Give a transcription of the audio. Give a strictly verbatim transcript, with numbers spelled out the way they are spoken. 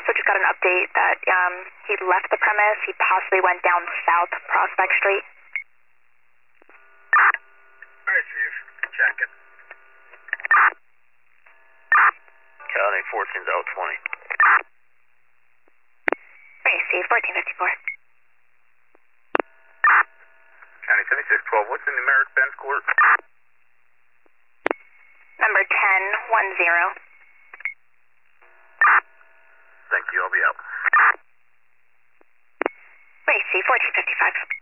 also just got an update that um, he left the premise. He possibly went down South Prospect Street. Alright, Chief. Checking. County fourteen Delta twenty. Hey, Steve, fourteen fifty-four. County seventy-six twelve, what's the numeric Ben's court? Number ten one zero. Thank you, I'll be out. Hey, Steve, fourteen fifty-five.